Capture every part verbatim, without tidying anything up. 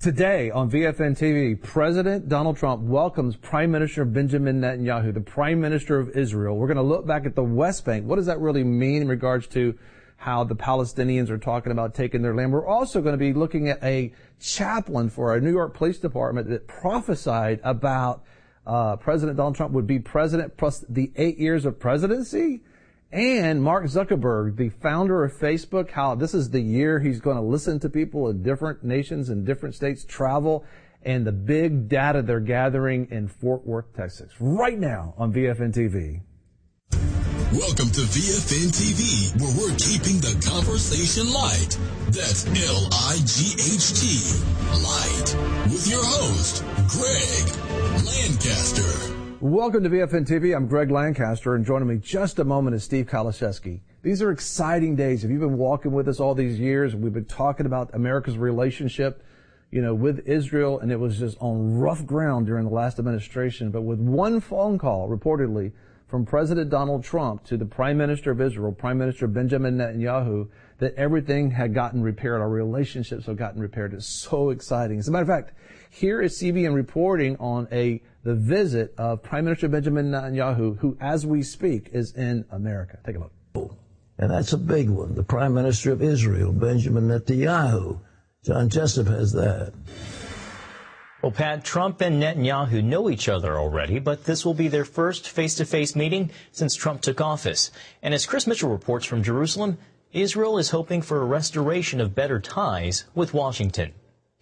Today on V F N T V, President Donald Trump welcomes Prime Minister Benjamin Netanyahu, the Prime Minister of Israel. We're going to look back at the West Bank. What does that really mean in regards to how the Palestinians are talking about taking their land? We're also going to be looking at a chaplain for a New York Police Department that prophesied about uh President Donald Trump would be president plus the eight years of presidency. And Mark Zuckerberg, the founder of Facebook, how this is the year he's going to listen to people in different nations and different states travel, and the big data they're gathering in Fort Worth, Texas. Right now on V F N T V. Welcome to V F N T V, where we're keeping the conversation light. That's L I G H T, light. With your host, Greg Lancaster. Welcome to V F N T V. I'm Greg Lancaster, and joining me just a moment is Steve Kaliszewski. These are exciting days. If you've been walking with us all these years, we've been talking about America's relationship, you know, with Israel, and it was just on rough ground during the last administration. But with one phone call, reportedly, from President Donald Trump to the Prime Minister of Israel, Prime Minister Benjamin Netanyahu, that everything had gotten repaired. Our relationships have gotten repaired. It's so exciting. As a matter of fact, here is C B N reporting on a the visit of Prime Minister Benjamin Netanyahu, who, as we speak, is in America. Take a look. And that's a big one. The Prime Minister of Israel, Benjamin Netanyahu. John Jessup has that. Well, Pat, Trump and Netanyahu know each other already, but this will be their first face-to-face meeting since Trump took office. And as Chris Mitchell reports from Jerusalem, Israel is hoping for a restoration of better ties with Washington.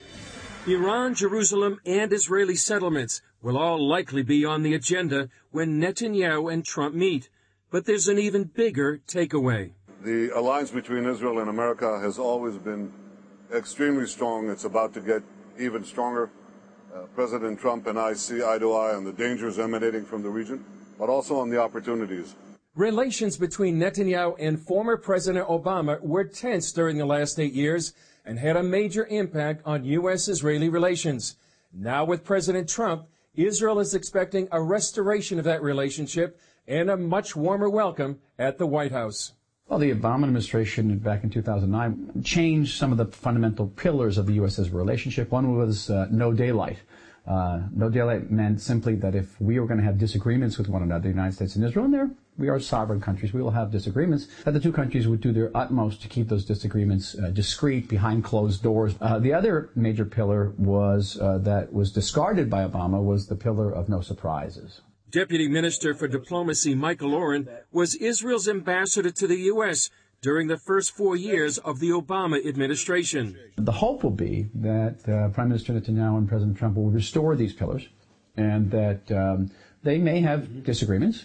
Iran, Jerusalem, and Israeli settlements will all likely be on the agenda when Netanyahu and Trump meet. But there's an even bigger takeaway. The alliance between Israel and America has always been extremely strong. It's about to get even stronger. Uh, President Trump and I see eye to eye on the dangers emanating from the region, but also on the opportunities. Relations between Netanyahu and former President Obama were tense during the last eight years and had a major impact on U S Israeli relations. Now with President Trump, Israel is expecting a restoration of that relationship and a much warmer welcome at the White House. Well, the Obama administration back in two thousand nine changed some of the fundamental pillars of the U S Israel relationship. One was uh, no daylight. Uh, no daylight meant simply that if we were going to have disagreements with one another, the United States and Israel, and there we are sovereign countries, we will have disagreements, that the two countries would do their utmost to keep those disagreements uh, discreet, behind closed doors. Uh, the other major pillar was uh, that was discarded by Obama was the pillar of no surprises. Deputy Minister for Diplomacy Michael Oren was Israel's ambassador to the U S during the first four years of the Obama administration. The hope will be that uh, Prime Minister Netanyahu and President Trump will restore these pillars, and that um, they may have disagreements,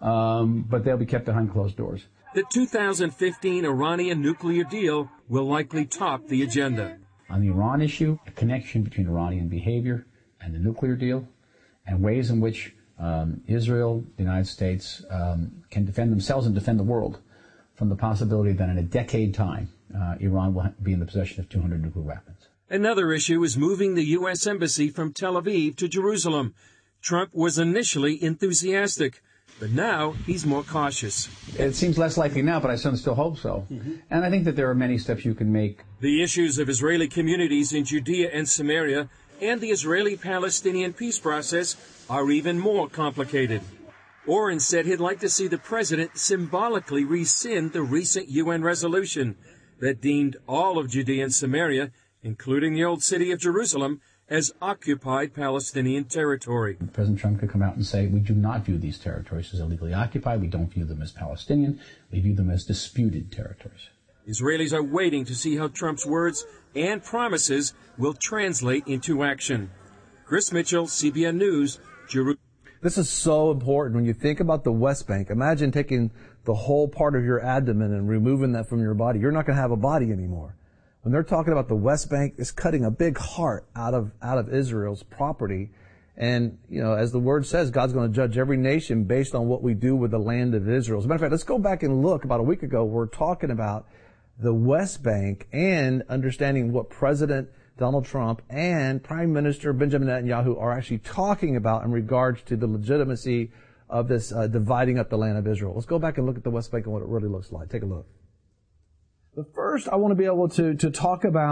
um, but they'll be kept behind closed doors. The two thousand fifteen Iranian nuclear deal will likely top the agenda. On the Iran issue, a connection between Iranian behavior and the nuclear deal, and ways in which um, Israel, the United States, um, can defend themselves and defend the world from the possibility that in a decade time, uh, Iran will be in the possession of two hundred nuclear weapons. Another issue is moving the U S Embassy from Tel Aviv to Jerusalem. Trump was initially enthusiastic, but now he's more cautious. It seems less likely now, but I certainly still hope so. Mm-hmm. And I think that there are many steps you can make. The issues of Israeli communities in Judea and Samaria and the Israeli-Palestinian peace process are even more complicated. Oren said he'd like to see the president symbolically rescind the recent U N resolution that deemed all of Judea and Samaria, including the old city of Jerusalem, as occupied Palestinian territory. President Trump could come out and say, we do not view these territories as illegally occupied. We don't view them as Palestinian. We view them as disputed territories. Israelis are waiting to see how Trump's words and promises will translate into action. Chris Mitchell, C B N News, Jerusalem. This is so important when you think about the West Bank. Imagine taking the whole part of your abdomen and removing that from your body. You're not going to have a body anymore. When they're talking about the West Bank, it's cutting a big heart out of out of Israel's property. And, you know, as the word says, God's going to judge every nation based on what we do with the land of Israel. As a matter of fact, let's go back and look. About a week ago, we're talking about the West Bank and understanding what President Donald Trump and Prime Minister Benjamin Netanyahu are actually talking about in regards to the legitimacy of this uh, dividing up the land of Israel. Let's go back and look at the West Bank and what it really looks like. Take a look. But first, I want to be able to, to talk about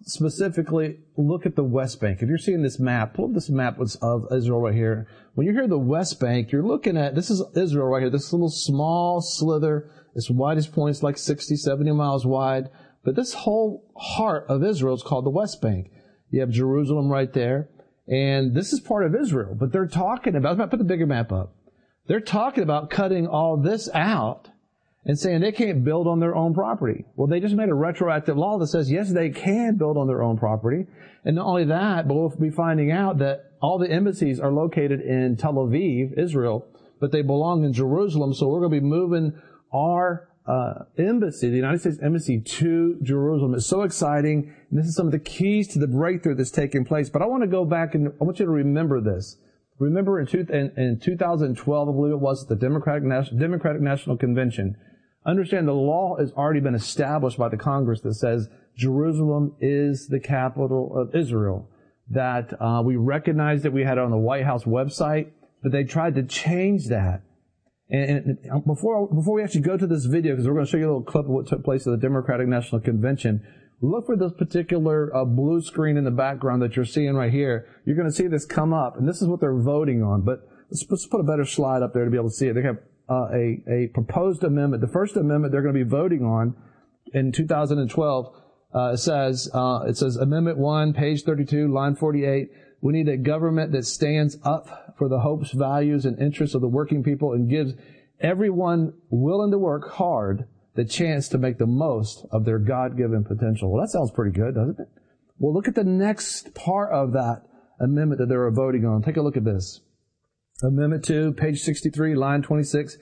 specifically look at the West Bank. If you're seeing this map, pull up this map of Israel right here. When you hear the West Bank, you're looking at, this is Israel right here, this little small slither. Its widest point is like sixty, seventy miles wide. But this whole heart of Israel is called the West Bank. You have Jerusalem right there. And this is part of Israel. But they're talking about, put the bigger map up. They're talking about cutting all this out and saying they can't build on their own property. Well, they just made a retroactive law that says, yes, they can build on their own property. And not only that, but we'll be finding out that all the embassies are located in Tel Aviv, Israel, but they belong in Jerusalem. So we're going to be moving our uh embassy, the United States Embassy, to Jerusalem. It's so exciting. And this is some of the keys to the breakthrough that's taking place. But I want to go back and I want you to remember this. Remember in, two, in, in two thousand twelve, I believe it was, the Democratic, National, Democratic National Convention. Understand the law has already been established by the Congress that says Jerusalem is the capital of Israel. That uh, we recognized that we had it on the White House website, but they tried to change that. And, and before before we actually go to this video, because we're going to show you a little clip of what took place at the Democratic National Convention, look for this particular uh, blue screen in the background that you're seeing right here. You're going to see this come up, and this is what they're voting on. But let's, let's put a better slide up there to be able to see it. They have uh, a, a proposed amendment. The first amendment they're going to be voting on in two thousand twelve uh, says uh, it says Amendment one, page thirty-two, line forty-eight. We need a government that stands up for the hopes, values, and interests of the working people and gives everyone willing to work hard the chance to make the most of their God-given potential. Well, that sounds pretty good, doesn't it? Well, look at the next part of that amendment that they're voting on. Take a look at this. Amendment two, page sixty-three, line twenty-six.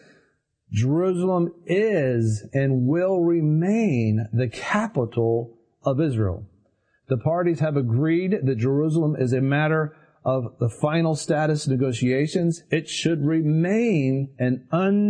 Jerusalem is and will remain the capital of Israel. The parties have agreed that Jerusalem is a matter of the final status negotiations. It should remain an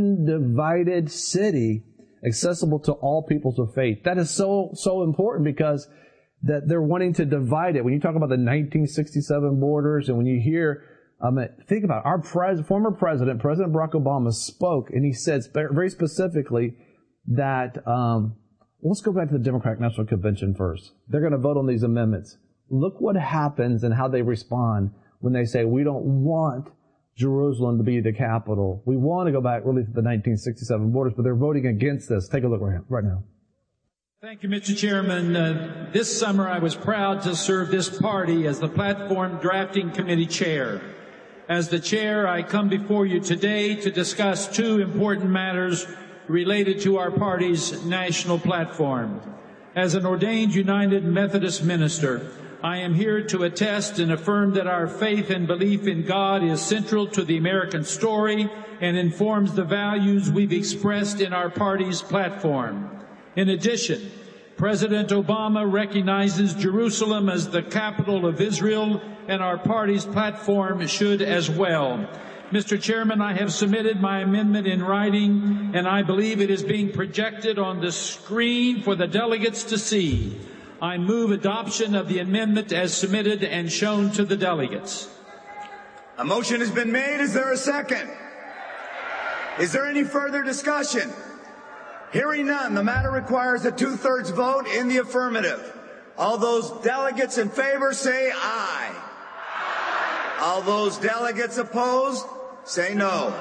undivided city accessible to all peoples of faith. That is so, so important because that they're wanting to divide it. When you talk about the nineteen sixty-seven borders and when you hear, um, think about it, our pres- former president, President Barack Obama, spoke and he said very specifically that, um, let's go back to the Democratic National Convention first. They're going to vote on these amendments. Look what happens and how they respond when they say, we don't want Jerusalem to be the capital. We want to go back really to the nineteen sixty-seven borders, but they're voting against this. Take a look right now. Thank you, Mister Chairman. Uh, this summer I was proud to serve this party as the Platform Drafting Committee Chair. As the Chair, I come before you today to discuss two important matters related to our party's national platform. As an ordained United Methodist minister, I am here to attest and affirm that our faith and belief in God is central to the American story and informs the values we've expressed in our party's platform. In addition, President Obama recognizes Jerusalem as the capital of Israel, and our party's platform should as well. Mister Chairman, I have submitted my amendment in writing, and I believe it is being projected on the screen for the delegates to see. I move adoption of the amendment as submitted and shown to the delegates. A motion has been made. Is there a second? Is there any further discussion? Hearing none, the matter requires a two-thirds vote in the affirmative. All those delegates in favor say aye. All those delegates opposed say no.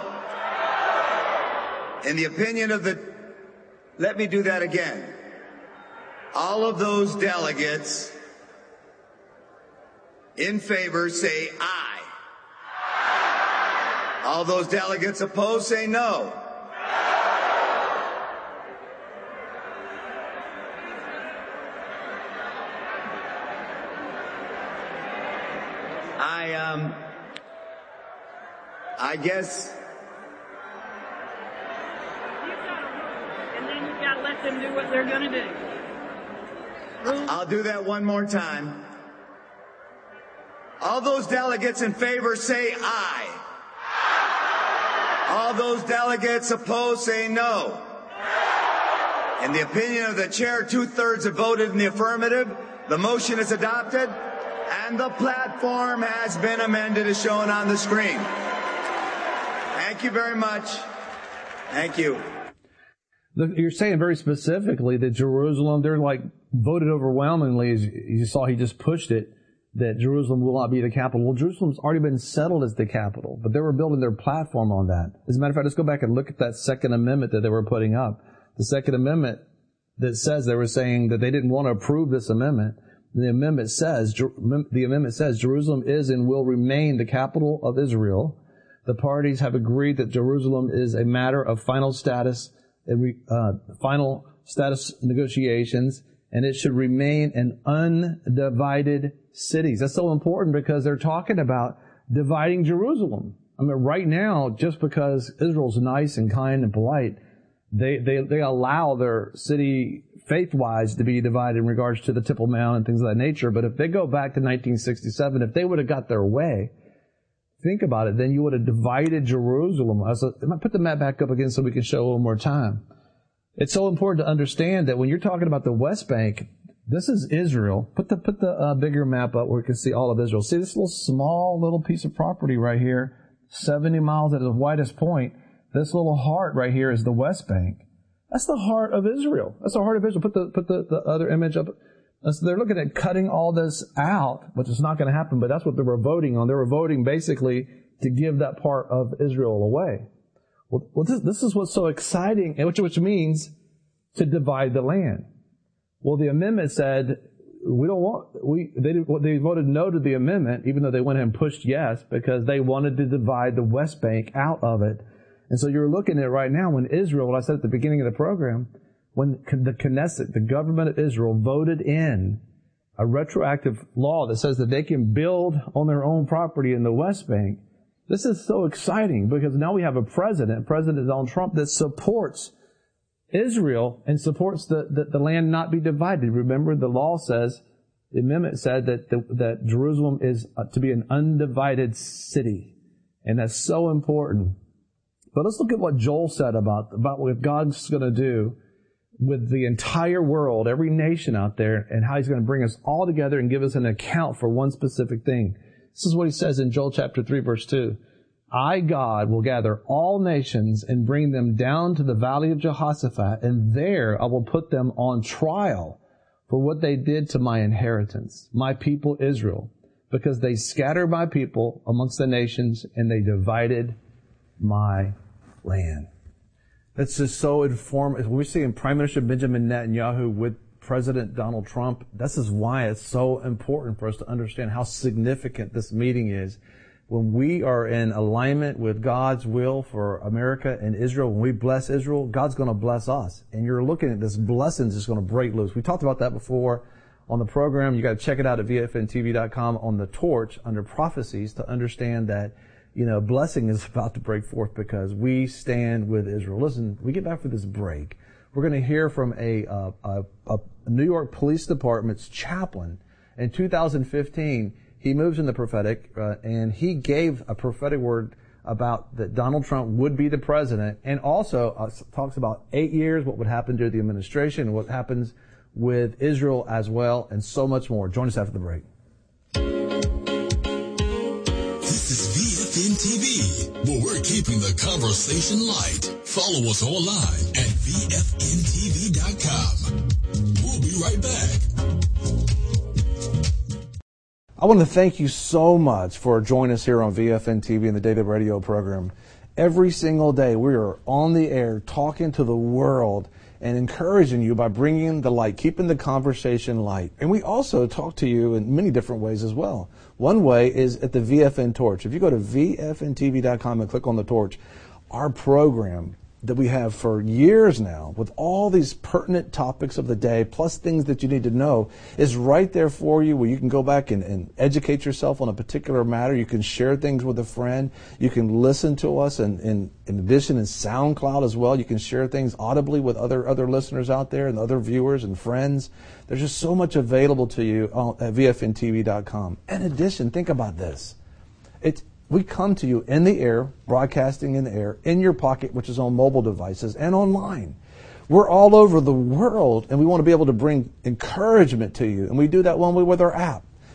In the opinion of the... Let me do that again. All of those delegates in favor say aye. All those delegates opposed say no. I, um, I guess... And then you've got to let them do what they're going to do. I'll do that one more time. All those delegates in favor say aye. All those delegates opposed say no. In the opinion of the chair, two-thirds have voted in the affirmative. The motion is adopted, and the platform has been amended as shown on the screen. Thank you very much. Thank you. You're saying very specifically that Jerusalem, they're like voted overwhelmingly, as you saw, he just pushed it, that Jerusalem will not be the capital. Well, Jerusalem's already been settled as the capital, but they were building their platform on that. As a matter of fact, let's go back and look at that Second Amendment that they were putting up. The Second Amendment that says, they were saying that they didn't want to approve this amendment. The amendment says, the amendment says Jerusalem is and will remain the capital of Israel. The parties have agreed that Jerusalem is a matter of final status, uh, final status negotiations, and it should remain an undivided city. That's so important because they're talking about dividing Jerusalem. I mean, right now, just because Israel's nice and kind and polite, they, they, they allow their city faith-wise to be divided in regards to the Temple Mount and things of that nature. But if they go back to nineteen sixty-seven, if they would have got their way, think about it, then you would have divided Jerusalem. I might put the map back up again so we can show a little more time. It's so important to understand that when you're talking about the West Bank, this is Israel. Put the put the uh, bigger map up where you can see all of Israel. See this little small little piece of property right here, seventy miles at the widest point. This little heart right here is the West Bank. That's the heart of Israel. That's the heart of Israel. Put the put the, the other image up. So they're looking at cutting all this out, which is not going to happen, but that's what they were voting on. They were voting basically to give that part of Israel away. Well, well this, this is what's so exciting, which, which means to divide the land. Well, the amendment said, we don't want, we, they, they voted no to the amendment, even though they went ahead and pushed yes, because they wanted to divide the West Bank out of it. And so you're looking at right now when Israel, what I said at the beginning of the program, when the Knesset, the government of Israel, voted in a retroactive law that says that they can build on their own property in the West Bank. This is so exciting because now we have a president, President Donald Trump, that supports Israel and supports the, the, the land not be divided. Remember, the law says, the amendment said that, the, that Jerusalem is to be an undivided city. And that's so important. But let's look at what Joel said about, about what God's going to do with the entire world, every nation out there, and how He's going to bring us all together and give us an account for one specific thing. This is what He says in Joel chapter three, verse two. I, God, will gather all nations and bring them down to the valley of Jehoshaphat, and there I will put them on trial for what they did to my inheritance, my people Israel, because they scattered my people amongst the nations and they divided my land. That's just so informative. We're seeing Prime Minister Benjamin Netanyahu with President Donald Trump. This is why it's so important for us to understand how significant this meeting is. When we are in alignment with God's will for America and Israel, when we bless Israel, God's going to bless us. And you're looking at this blessings is going to break loose. We talked about that before on the program. You got to check it out at V F N T V dot com on the torch under prophecies to understand that, you know, blessing is about to break forth because we stand with Israel. Listen, we get back for this break. We're going to hear from a, uh, a, a New York Police Department's chaplain. In two thousand fifteen, he moves in the prophetic, uh, and he gave a prophetic word about that Donald Trump would be the president, and also uh, talks about eight years, what would happen during the administration, what happens with Israel as well, and so much more. Join us after the break. This is V F N T V, where we're keeping the conversation light. Follow us online at V F N T V dot com. We'll be right back. I want to thank you so much for joining us here on V F N T V and the Daily Radio program. Every single day we are on the air talking to the world and encouraging you by bringing the light, keeping the conversation light. And we also talk to you in many different ways as well. One way is at the V F N Torch. If you go to V F N T V dot com and click on the torch, our program that we have for years now with all these pertinent topics of the day plus things that you need to know is right there for you, where you can go back and, and educate yourself on a particular matter. You can share things with a friend. You can listen to us, and, and in addition in SoundCloud as well. You can share things audibly with other other listeners out there and other viewers and friends. There's just so much available to you at V F N T V dot com. In addition, think about this. It's We come to you in the air, broadcasting in the air, in your pocket, which is on mobile devices, and online. We're all over the world, and we want to be able to bring encouragement to you. And we do that one way with our app.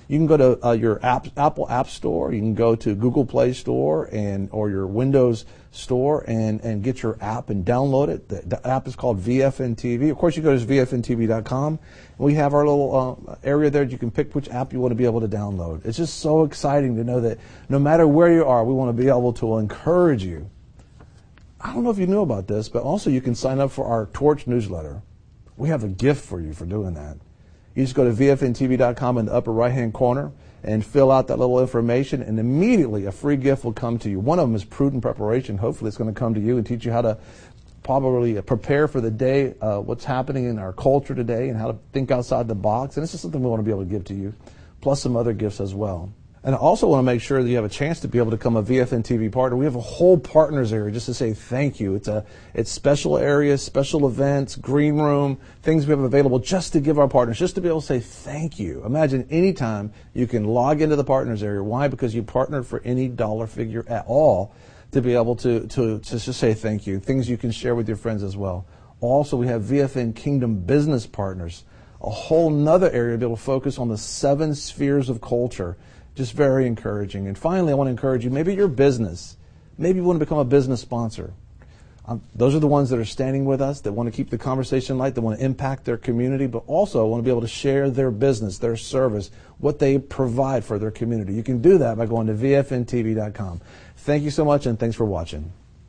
You can go to uh, your app, Apple App Store. You can go to Google Play Store and or your Windows Store and, and get your app and download it. The, the app is called V F N T V. Of course, you go to V F N T V dot com. We have our little uh, area there. You can pick which app you want to be able to download. It's just so exciting to know that no matter where you are, we want to be able to encourage you. I don't know if you knew about this, but also you can sign up for our Torch newsletter. We have a gift for you for doing that. You just go to V F N T V dot com in the upper right-hand corner and fill out that little information, and immediately a free gift will come to you. One of them is Prudent Preparation. Hopefully it's going to come to you and teach you how to probably prepare for the day, uh, what's happening in our culture today, and how to think outside the box. And it's just something we want to be able to give to you, plus some other gifts as well. And I also want to make sure that you have a chance to be able to become a V F N T V partner. We have a whole partners area just to say thank you. It's a it's special areas, special events, green room, things we have available just to give our partners, just to be able to say thank you. Imagine anytime you can log into the partners area. Why? Because you partnered for any dollar figure at all to be able to, to, to just say thank you. Things you can share with your friends as well. Also, we have V F N Kingdom Business Partners, a whole nother area to be able to focus on the seven spheres of culture. Just very encouraging. And finally, I want to encourage you, maybe your business, maybe you want to become a business sponsor. Um, those are the ones that are standing with us, that want to keep the conversation light, that want to impact their community, but also want to be able to share their business, their service, what they provide for their community. You can do that by going to V F N T V dot com. Thank you so much, and thanks for watching.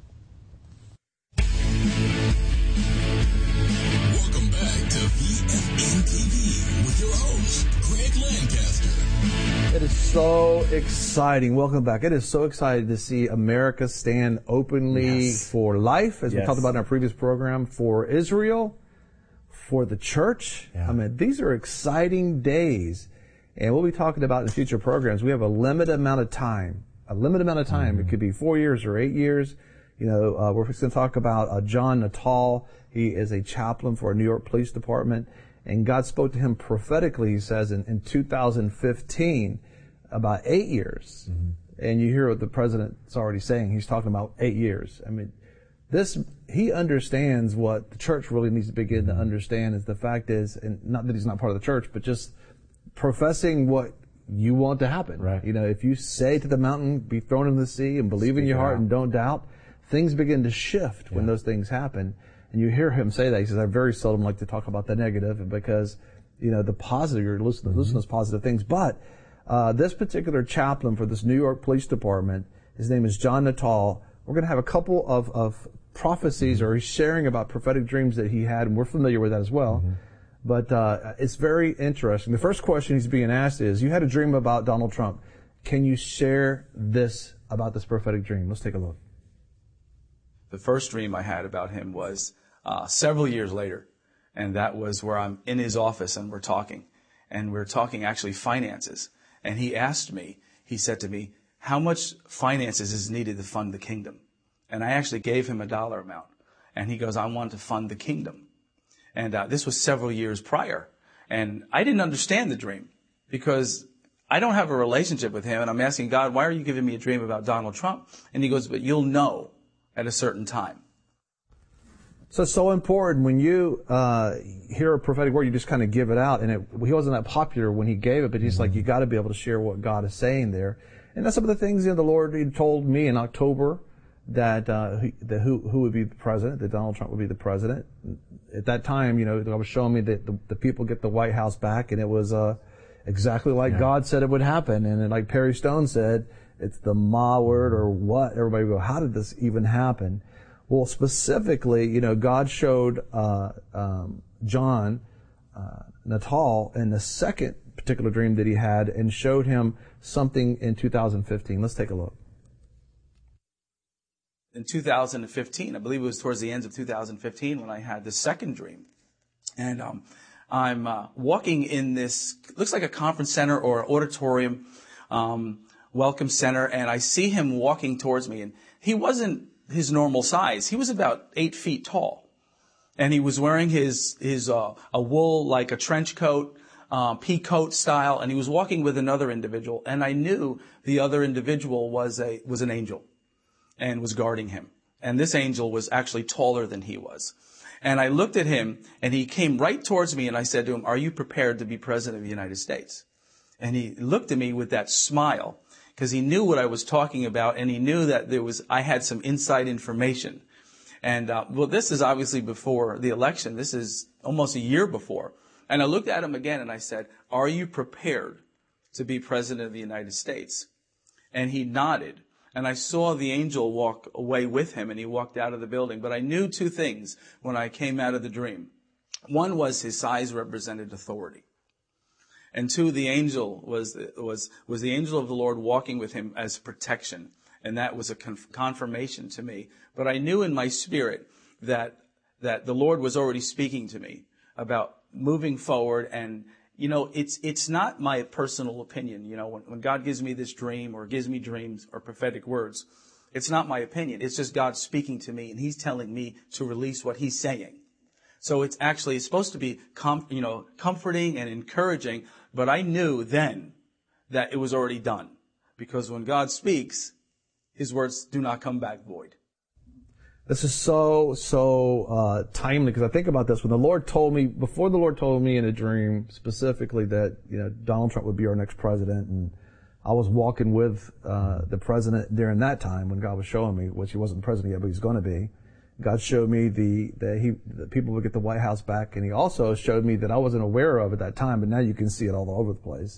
Welcome back to V F N T V with your host, Greg Lancaster. It is so exciting. Welcome back. It is so exciting to see America stand openly yes. for life, as yes. we talked about in our previous program, for Israel, for the church. Yeah. I mean, these are exciting days. And we'll be talking about in future programs. We have a limited amount of time, a limited amount of time. Mm-hmm. It could be four years or eight years. You know, uh, we're going to talk about uh, John Natal. He is a chaplain for a New York Police Department. And God spoke to him prophetically, he says, in, in two thousand fifteen, about eight years. Mm-hmm. And you hear what the president's already saying. He's talking about eight years. I mean, this, he understands what the church really needs to begin mm-hmm. to understand is the fact is, and not that he's not part of the church, but just professing what you want to happen. Right. You know, if you say to the mountain, be thrown in the sea, and believe Speak in your heart out. And don't doubt, things begin to shift yeah. when those things happen. And you hear him say that. He says, I very seldom like to talk about the negative because, you know, the positive, you're listening, mm-hmm. listening to positive things. But uh, this particular chaplain for this New York Police Department, his name is John Natal. We're going to have a couple of, of prophecies, mm-hmm. or he's sharing about prophetic dreams that he had, and we're familiar with that as well. Mm-hmm. But uh, it's very interesting. The first question he's being asked is, you had a dream about Donald Trump. Can you share this about this prophetic dream? Let's take a look. The first dream I had about him was uh, several years later, and that was where I'm in his office and we're talking, and we're talking actually finances. And he asked me, he said to me, how much finances is needed to fund the kingdom? And I actually gave him a dollar amount. And he goes, I want to fund the kingdom. And uh, this was several years prior. And I didn't understand the dream because I don't have a relationship with him. And I'm asking God, why are you giving me a dream about Donald Trump? And he goes, but you'll know at a certain time. So it's so important when you uh, hear a prophetic word, you just kind of give it out. And it, he wasn't that popular when he gave it, but he's mm-hmm. like, you got to be able to share what God is saying there. And that's some of the things, you know, the Lord he told me in October that, uh, he, that who, who would be the president, that Donald Trump would be the president. At that time, you know, God was showing me that the, the people get the White House back, and it was uh, exactly like yeah. God said it would happen. And then, like Perry Stone said, it's the Ma word or what? Everybody would go, how did this even happen? Well, specifically, you know, God showed uh, um, John uh, Natal in the second particular dream that he had and showed him something in two thousand fifteen. Let's take a look. In two thousand fifteen, I believe it was towards the end of two thousand fifteen when I had the second dream. And um, I'm uh, walking in this, looks like a conference center or auditorium, um, welcome center, and I see him walking towards me. And he wasn't his normal size. He was about eight feet tall. And he was wearing his, his uh, a wool, like a trench coat, uh, pea coat style, and he was walking with another individual. And I knew the other individual was a was an angel and was guarding him. And this angel was actually taller than he was. And I looked at him, and he came right towards me, and I said to him, are you prepared to be president of the United States? And he looked at me with that smile because he knew what I was talking about, and he knew that there was I had some inside information. And, uh, well, this is obviously before the election. This is almost a year before. And I looked at him again and I said, are you prepared to be president of the United States? And he nodded. And I saw the angel walk away with him, and he walked out of the building. But I knew two things when I came out of the dream. One was his size represented authority. And two, the angel was, was, was the angel of the Lord walking with him as protection. And that was a conf- confirmation to me. But I knew in my spirit that, that the Lord was already speaking to me about moving forward. And, you know, it's, it's not my personal opinion. You know, when, when God gives me this dream or gives me dreams or prophetic words, it's not my opinion. It's just God speaking to me, and he's telling me to release what he's saying. So it's actually, it's supposed to be, com- you know, comforting and encouraging. But I knew then that it was already done, because when God speaks, his words do not come back void. This is so, so uh, timely, because I think about this. When the Lord told me, before the Lord told me in a dream specifically that, you know, Donald Trump would be our next president, and I was walking with uh, the president during that time when God was showing me, which he wasn't president yet, but he's going to be. God showed me the that he that people would get the White House back, and he also showed me that I wasn't aware of at that time, but now you can see it all over the place.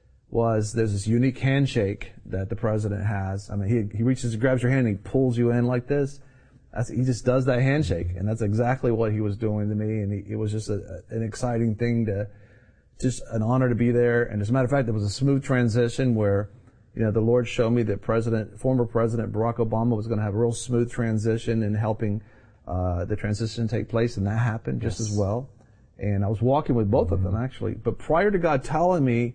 Was there's this unique handshake that the president has. I mean, he he reaches, grabs your hand, and he pulls you in like this. That's, he just does that handshake, and that's exactly what he was doing to me. And he, it was just a, an exciting thing to, just an honor to be there. And as a matter of fact, there was a smooth transition where, you know, the Lord showed me that President, former President Barack Obama was going to have a real smooth transition in helping uh, the transition take place, and that happened just yes. as well. And I was walking with both mm-hmm. of them actually. But prior to God telling me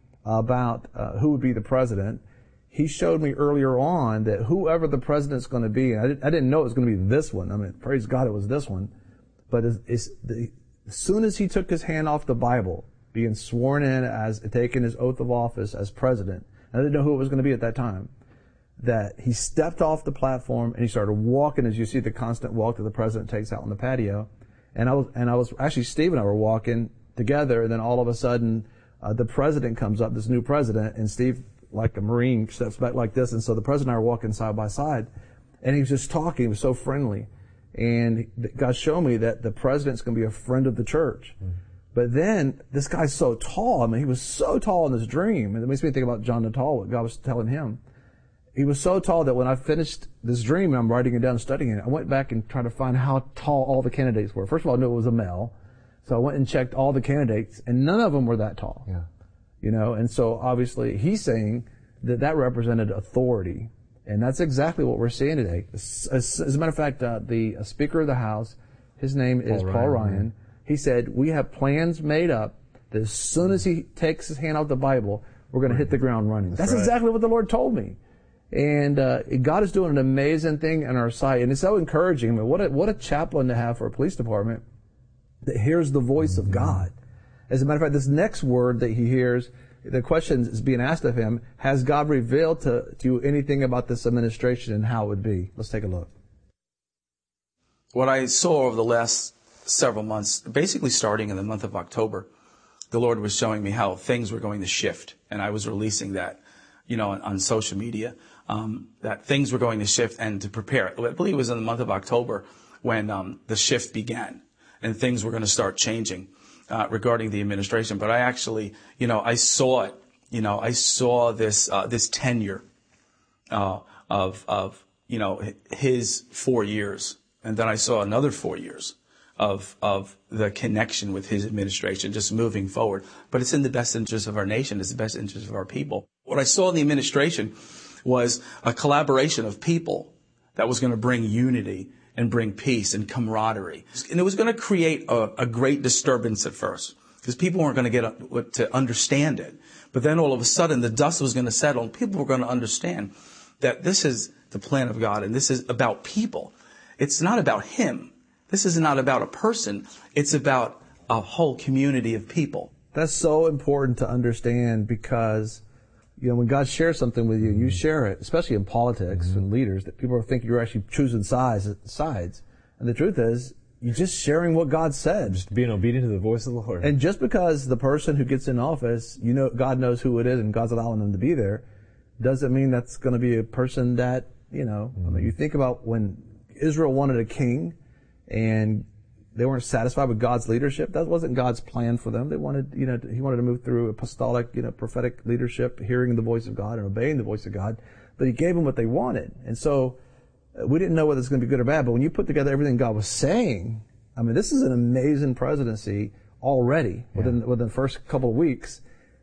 about uh, who would be the president, he showed me earlier on that whoever the president's going to be, and I didn't, I didn't know it was going to be this one. I mean, praise God, it was this one. But it's, it's the, as soon as he took his hand off the Bible, being sworn in as taking his oath of office as president, I didn't know who it was going to be at that time, that he stepped off the platform and he started walking, as you see the constant walk that the president takes out on the patio. And I was, and I was actually, Steve and I were walking together, and then all of a sudden, uh, the president comes up, this new president, and Steve, like a Marine, steps back like this. And so the president and I are walking side by side, and he was just talking. He was so friendly. And God showed me that the president's going to be a friend of the church. Mm-hmm. But then this guy's so tall. I mean, he was so tall in this dream. And it makes me think about John Natal, what God was telling him. He was so tall that when I finished this dream and I'm writing it down and studying it, I went back and tried to find how tall all the candidates were. First of all, I knew it was a male. So I went and checked all the candidates, and none of them were that tall. Yeah. You know, and so obviously he's saying that that represented authority. And that's exactly what we're seeing today. As, as, as a matter of fact, uh, the uh, Speaker of the House, his name Paul is Ryan, Paul Ryan. Yeah. He said, we have plans made up that as soon as he takes his hand off the Bible, we're going to hit the ground running. That's, that's right. Exactly what the Lord told me. And uh, God is doing an amazing thing in our sight. And it's so encouraging. I mean, what a, what a chaplain to have for a police department that hears the voice mm-hmm. of God. As a matter of fact, this next word that he hears, the question is being asked of him, has God revealed to, to you anything about this administration and how it would be? Let's take a look. What I saw over the last several months, basically starting in the month of October, the Lord was showing me how things were going to shift. And I was releasing that, you know, on, on social media, um, that things were going to shift and to prepare. I believe it was in the month of October when um, the shift began and things were going to start changing. Uh, regarding the administration, but I actually, you know, I saw it. You know, I saw this uh, this tenure uh, of of you know his four years, and then I saw another four years of of the connection with his administration, just moving forward. But it's in the best interest of our nation. It's the best interest of our people. What I saw in the administration was a collaboration of people that was going to bring unity and bring peace and camaraderie. And it was going to create a, a great disturbance at first, because people weren't going to get a, to understand it. But then all of a sudden, the dust was going to settle, and people were going to understand that this is the plan of God, and this is about people. It's not about him. This is not about a person. It's about a whole community of people. That's so important to understand, because you know, when God shares something with you, you share it, especially in politics mm-hmm. and leaders, that people think you're actually choosing sides, sides. And the truth is, you're just sharing what God said. Just being obedient to the voice of the Lord. And just because the person who gets in office, you know, God knows who it is and God's allowing them to be there, doesn't mean that's going to be a person that, you know, mm-hmm. I mean, you think about when Israel wanted a king and they weren't satisfied with God's leadership. That wasn't God's plan for them. They wanted, you know, he wanted to move through apostolic, you know, prophetic leadership, hearing the voice of God and obeying the voice of God. But he gave them what they wanted. And so uh, we didn't know whether it's going to be good or bad. But when you put together everything God was saying, I mean, this is an amazing presidency already yeah. within within the first couple of weeks.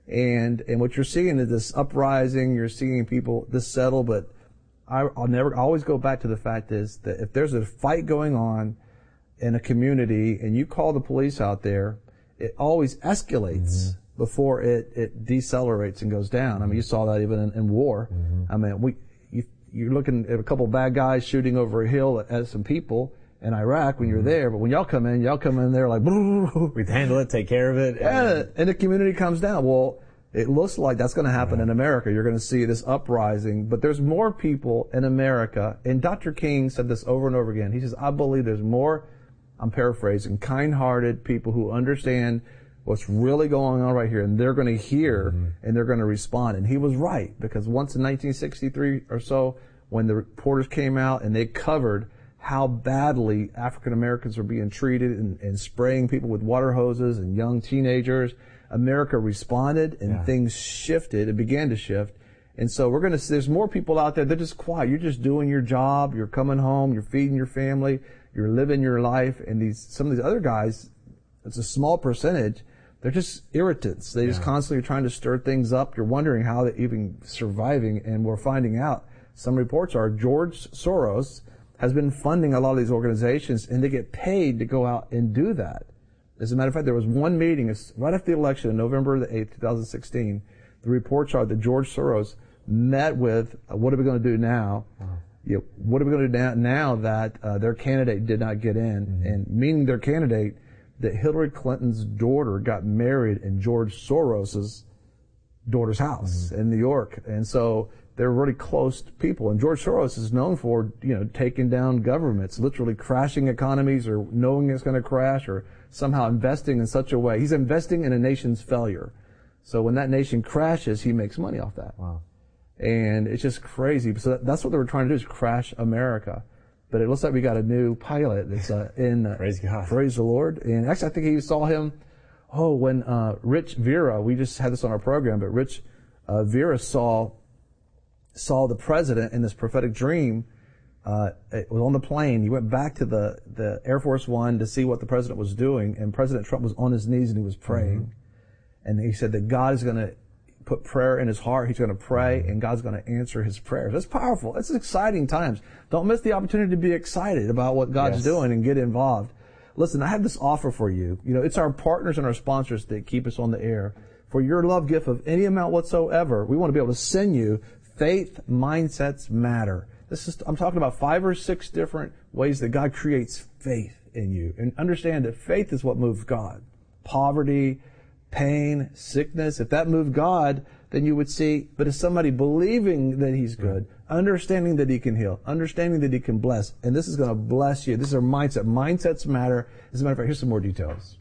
And and what you're seeing is this uprising. You're seeing people this settle. But I, I'll never I always go back to the fact is that if there's a fight going on in a community and you call the police out there, it always escalates mm-hmm. before it, it decelerates and goes down. I mean, you saw that even in, in war. Mm-hmm. I mean, we you, you're looking at a couple of bad guys shooting over a hill at, at some people in Iraq when mm-hmm. you're there, but when y'all come in, y'all come in there like, we handle it, take care of it. Yeah, and the community comes down. Well, it looks like that's going to happen yeah. in America. You're going to see this uprising, but there's more people in America. And Doctor King said this over and over again. He says, I believe there's more, I'm paraphrasing, kind-hearted people who understand what's really going on right here, and they're going to hear mm-hmm. and they're going to respond. And he was right, because once in nineteen sixty-three or so, when the reporters came out and they covered how badly African Americans were being treated and, and spraying people with water hoses and young teenagers, America responded and yeah. things shifted. It began to shift. And so we're going to, there's more people out there. They're just quiet. You're just doing your job. You're coming home. You're feeding your family. You're living your life. And these, some of these other guys, it's a small percentage. They're just irritants. They yeah. just constantly are trying to stir things up. You're wondering how they're even surviving. And we're finding out. Some reports are George Soros has been funding a lot of these organizations, and they get paid to go out and do that. As a matter of fact, there was one meeting right after the election on November the eighth, two thousand sixteen. The reports are that George Soros met with, uh, what are we going to do now? Wow. You know, what are we going to do now, now that uh, their candidate did not get in? Mm-hmm. And meaning their candidate, that Hillary Clinton's daughter got married in George Soros's daughter's house mm-hmm. in New York. And so they're really close people. And George Soros is known for, you know, taking down governments, literally crashing economies or knowing it's going to crash or somehow investing in such a way. He's investing in a nation's failure. So when that nation crashes, he makes money off that. Wow. And it's just crazy. So that's what they were trying to do, is crash America. But it looks like we got a new pilot that's uh, in. Uh, praise God. Praise the Lord. And actually, I think he saw him, oh, when uh, Rich Vera, we just had this on our program, but Rich uh, Vera saw saw the president in this prophetic dream. Uh, it was on the plane. He went back to the, the Air Force One to see what the president was doing, and President Trump was on his knees and he was praying. Mm-hmm. And he said that God is going to put prayer in his heart. He's going to pray, mm-hmm. and God's going to answer his prayers. That's powerful. It's exciting times. Don't miss the opportunity to be excited about what God's yes. doing and get involved. Listen, I have this offer for you. You know, it's our partners and our sponsors that keep us on the air. For your love gift of any amount whatsoever, we want to be able to send you Faith Mindsets Matter. This is, I'm talking about five or six different ways that God creates faith in you. And understand that faith is what moves God. Poverty, pain, sickness. If that moved God, then you would see, but as somebody believing that He's good, understanding that He can heal, understanding that He can bless, and this is going to bless you. This is our mindset. Mindsets matter. As a matter of fact, here's some more details.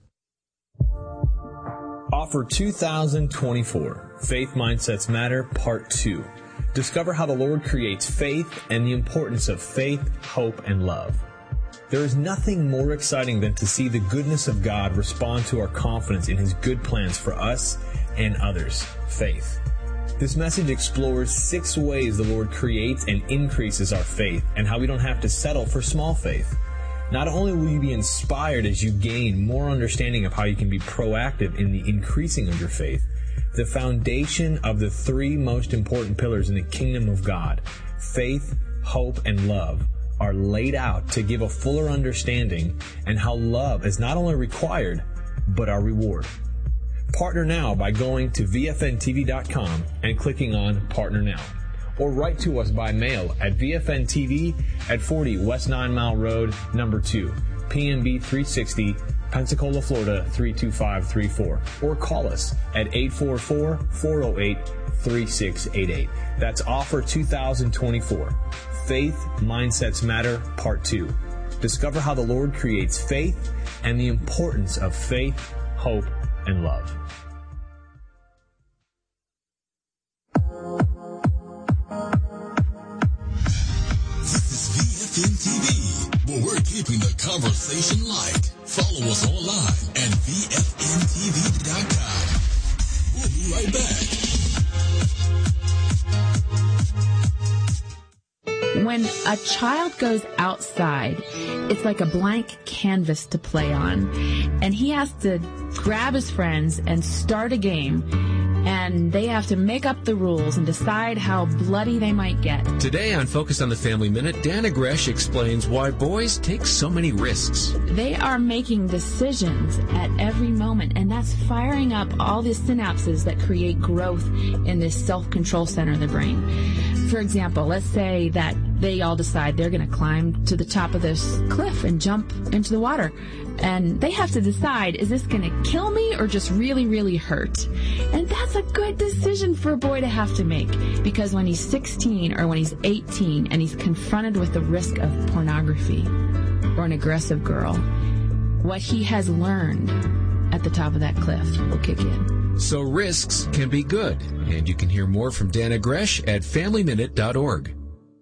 Offer two thousand twenty-four, Faith Mindsets Matter, Part two. Discover how the Lord creates faith and the importance of faith, hope, and love. There is nothing more exciting than to see the goodness of God respond to our confidence in His good plans for us and others. Faith. This message explores six ways the Lord creates and increases our faith, and how we don't have to settle for small faith. Not only will you be inspired as you gain more understanding of how you can be proactive in the increasing of your faith, the foundation of the three most important pillars in the kingdom of God, faith, hope, and love, are laid out to give a fuller understanding, and how love is not only required, but our reward. Partner now by going to V F N T V dot com and clicking on Partner Now. Or write to us by mail at V F N T V at forty West Nine Mile Road, number two, P M B three sixty, Pensacola, Florida three two five three four. Or call us at eight four four, four oh eight, three six eight eight. That's offer two thousand twenty-four. Faith Mindsets Matter, Part two. Discover how the Lord creates faith and the importance of faith, hope, and love. This is V F N T V, where we're keeping the conversation light. Follow us online at V F N T V dot com. We'll be right back. When a child goes outside, it's like a blank canvas to play on. And he has to grab his friends and start a game. And they have to make up the rules and decide how bloody they might get. Today on Focus on the Family Minute, Dana Gresh explains why boys take so many risks. They are making decisions at every moment, and that's firing up all the synapses that create growth in this self-control center of the brain. For example, let's say that they all decide they're going to climb to the top of this cliff and jump into the water. And they have to decide, is this going to kill me or just really, really hurt? And that's a good decision for a boy to have to make, because when he's sixteen or when he's eighteen and he's confronted with the risk of pornography or an aggressive girl, what he has learned at the top of that cliff will kick in. So risks can be good, and you can hear more from Dana Gresh at family minute dot org.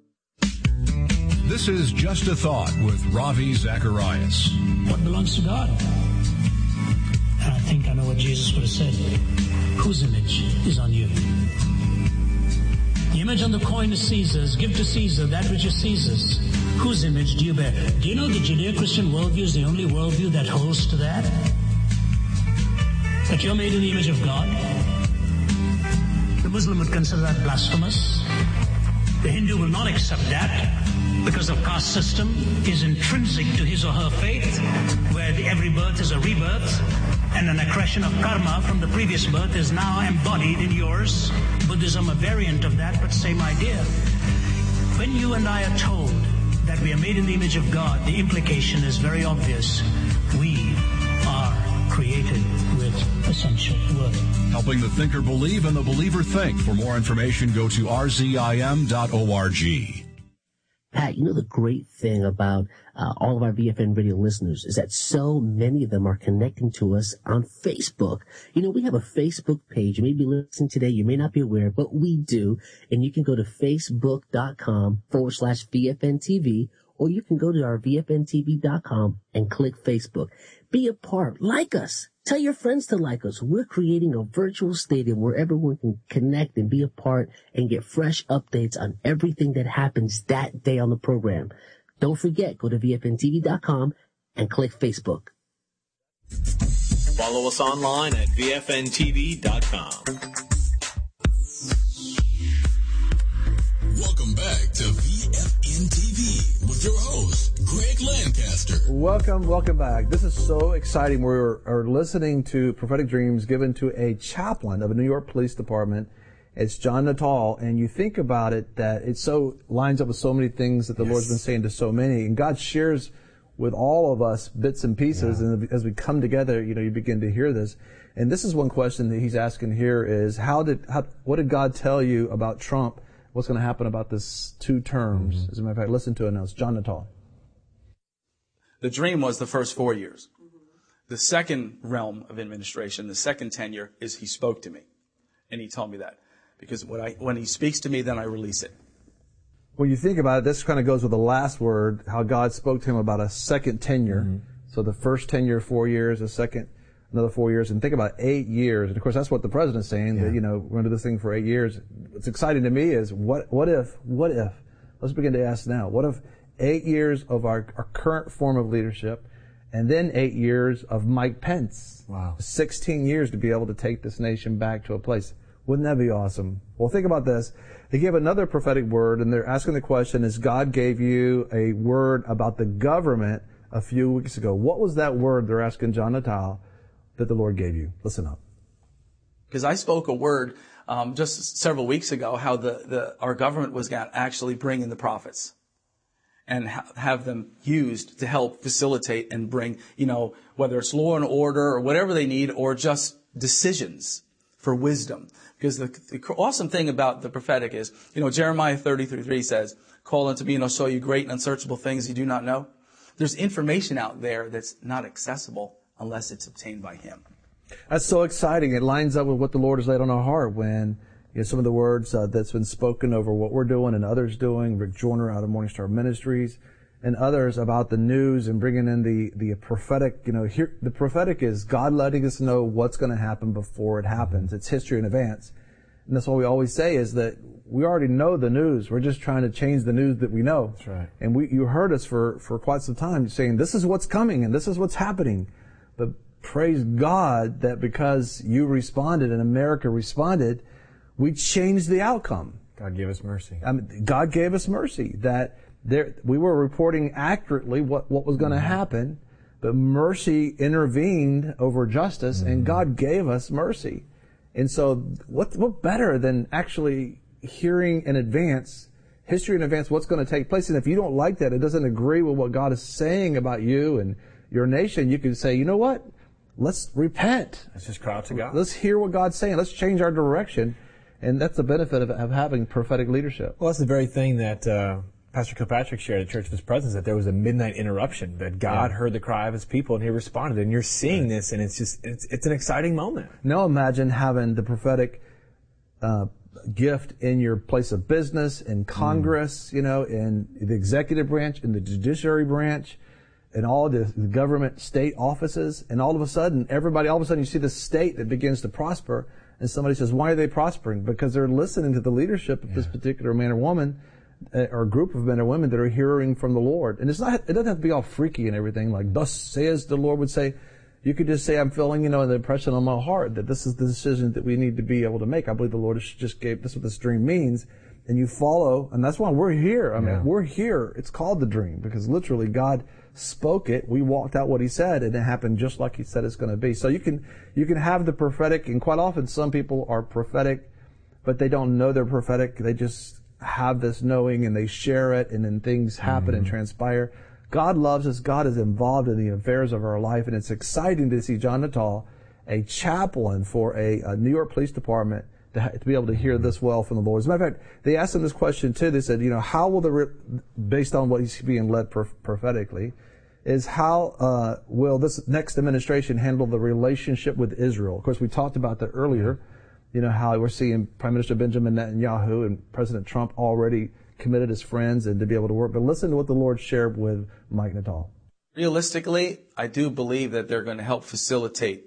This is Just a Thought with Ravi Zacharias. What belongs to God? And I think I know what Jesus would have said. Whose image is on you? The image on the coin is Caesar's. Give to Caesar that which is Caesar's. Whose image do you bear? Do you know the Judeo-Christian worldview is the only worldview that holds to that? That you're made in the image of God? The Muslim would consider that blasphemous. The Hindu will not accept that, because the caste system is intrinsic to his or her faith, where the, every birth is a rebirth, and an accretion of karma from the previous birth is now embodied in yours. Buddhism, a variant of that, but same idea. When you and I are told that we are made in the image of God, the implication is very obvious. We are created with essential worth. Helping the thinker believe and the believer think. For more information, go to R Z I M dot org. Pat, you know the great thing about uh, all of our V F N radio listeners is that so many of them are connecting to us on Facebook. You know, we have a Facebook page. You may be listening today. You may not be aware, but we do. And you can go to facebook.com forward slash VFNTV, or you can go to our V F N T V dot com and click Facebook. Be a part. Like us. Tell your friends to like us. We're creating a virtual stadium where everyone can connect and be a part and get fresh updates on everything that happens that day on the program. Don't forget, go to V F N T V dot com and click Facebook. Follow us online at V F N T V dot com. Welcome back to V F N T V with your host, Greg Lancaster. Welcome, welcome back. This is so exciting. We are listening to prophetic dreams given to a chaplain of a New York Police Department. It's John Natal, and you think about it, that it so lines up with so many things that the yes. Lord's been saying to so many, and God shares with all of us bits and pieces, yeah. and as we come together, you know, you begin to hear this. And this is one question that he's asking here is, how did, how, what did God tell you about Trump? What's going to happen about this two terms? Mm-hmm. As a matter of fact, listen to it now. It's John Natal. The dream was the first four years. The second realm of administration, the second tenure, is he spoke to me. And he told me that. Because when, I, when he speaks to me, then I release it. When you think about it, this kind of goes with the last word, how God spoke to him about a second tenure. Mm-hmm. So the first tenure, four years, the second, another four years. And think about eight years. And of course, that's what the president's saying, yeah. that, you know, we're going to do this thing for eight years. What's exciting to me is, what, what if, what if, let's begin to ask now, what if eight years of our, our current form of leadership, and then eight years of Mike Pence. Wow. sixteen years to be able to take this nation back to a place. Wouldn't that be awesome? Well, think about this. They gave another prophetic word, and they're asking the question, is God gave you a word about the government a few weeks ago. What was that word they're asking John Natal that the Lord gave you? Listen up. Because I spoke a word um, just several weeks ago, how the, the our government was going to actually bring in the prophets and ha- have them used to help facilitate and bring, you know, whether it's law and order or whatever they need, or just decisions for wisdom. Because the, the awesome thing about the prophetic is, you know, Jeremiah thirty-three three says, call unto me and I'll show you great and unsearchable things you do not know. there's information out there that's not accessible unless it's obtained by him. That's so exciting. It lines up with what the Lord has laid on our heart when you know, some of the words uh, that's been spoken over what we're doing and others doing, Rick Joyner out of Morning Star Ministries, and others about the news and bringing in the, the prophetic, you know, here, the prophetic is God letting us know what's going to happen before it happens. It's history in advance. And that's what we always say is that we already know the news. We're just trying to change the news that we know. That's right. And we, you heard us for, for quite some time saying this is what's coming and this is what's happening. But praise God that because you responded and America responded, we changed the outcome. God gave us mercy. I mean, God gave us mercy that there, we were reporting accurately what, what was going to mm-hmm. happen, but mercy intervened over justice, mm-hmm. and God gave us mercy. And so what, what better than actually hearing in advance, history in advance, what's going to take place? And if you don't like that, it doesn't agree with what God is saying about you and your nation, you can say, you know what? Let's repent. Let's just cry out to God. Let's hear what God's saying. Let's change our direction. And that's the benefit of, of having prophetic leadership. Well, that's the very thing that uh, Pastor Kilpatrick shared at Church of His Presence, that there was a midnight interruption, that God yeah. heard the cry of His people and He responded. And you're seeing right. this, and it's just, it's, it's an exciting moment. Now imagine having the prophetic uh, gift in your place of business, in Congress, mm. you know, in the executive branch, in the judiciary branch, in all the government state offices, and all of a sudden, everybody, all of a sudden you see the state that begins to prosper, and somebody says, why are they prospering? Because they're listening to the leadership of yeah. this particular man or woman, uh, or group of men or women that are hearing from the Lord. And it's not, it doesn't have to be all freaky and everything, like, thus says the Lord would say. You could just say, I'm feeling, you know, the impression on my heart that this is the decision that we need to be able to make. I believe the Lord just gave, this is what this dream means. And you follow, and that's why we're here. I mean, yeah. we're here. It's called the dream, because literally God spoke it, we walked out what He said, and it happened just like He said it's going to be. So you can, you can have the prophetic, and quite often some people are prophetic, but they don't know they're prophetic. They just have this knowing and they share it, and then things happen mm-hmm. and transpire. God loves us. God is involved in the affairs of our life, and it's exciting to see John Natal, a chaplain for a, a New York Police Department, to, ha- to be able to hear this well from the Lord. As a matter of fact, they asked him this question too. They said, you know, how will the, re- based on what he's being led pro- prophetically, is how uh, will this next administration handle the relationship with Israel? Of course, we talked about that earlier, you know, how we're seeing Prime Minister Benjamin Netanyahu and President Trump already committed as friends and to be able to work. But listen to what the Lord shared with Mike Natal. Realistically, I do believe that they're going to help facilitate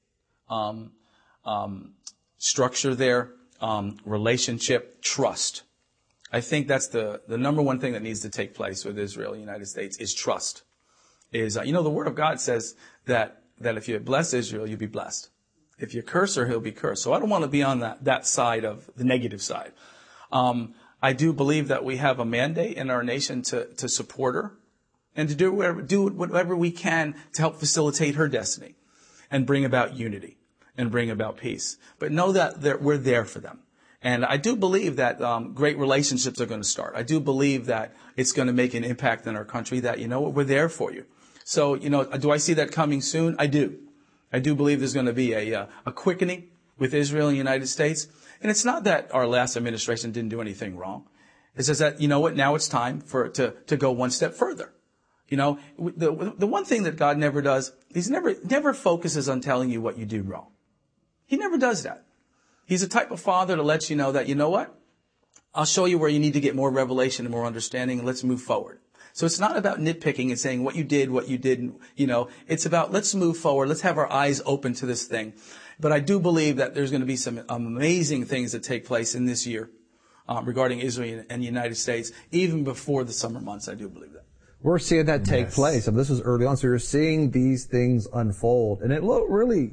um, um, structure there, um, relationship, trust. I think that's the, the number one thing that needs to take place with Israel and the United States is trust. Is, uh, you know, the Word of God says that, that if you bless Israel, you'll be blessed. If you curse her, he'll be cursed. So I don't want to be on that, that side of the negative side. Um, I do believe that we have a mandate in our nation to, to support her and to do whatever, do whatever we can to help facilitate her destiny and bring about unity and bring about peace. But know that we're there for them. And I do believe that um, great relationships are going to start. I do believe that it's going to make an impact in our country, that, you know what, we're there for you. So, you know, do I see that coming soon? I do. I do believe there's going to be a, a quickening with Israel and the United States. And it's not that our last administration didn't do anything wrong. It's just that, you know what, now it's time for it to, to go one step further. You know, the, the one thing that God never does, He's never, never focuses on telling you what you do wrong. He never does that. He's a type of father to let you know that, you know what, I'll show you where you need to get more revelation and more understanding, and let's move forward. So it's not about nitpicking and saying what you did, what you didn't, you know. It's about let's move forward. Let's have our eyes open to this thing. But I do believe that there's going to be some amazing things that take place in this year um, regarding Israel and the United States, even before the summer months. I do believe that. We're seeing that take yes. place. I mean, this is early on, so you're seeing these things unfold. And it really,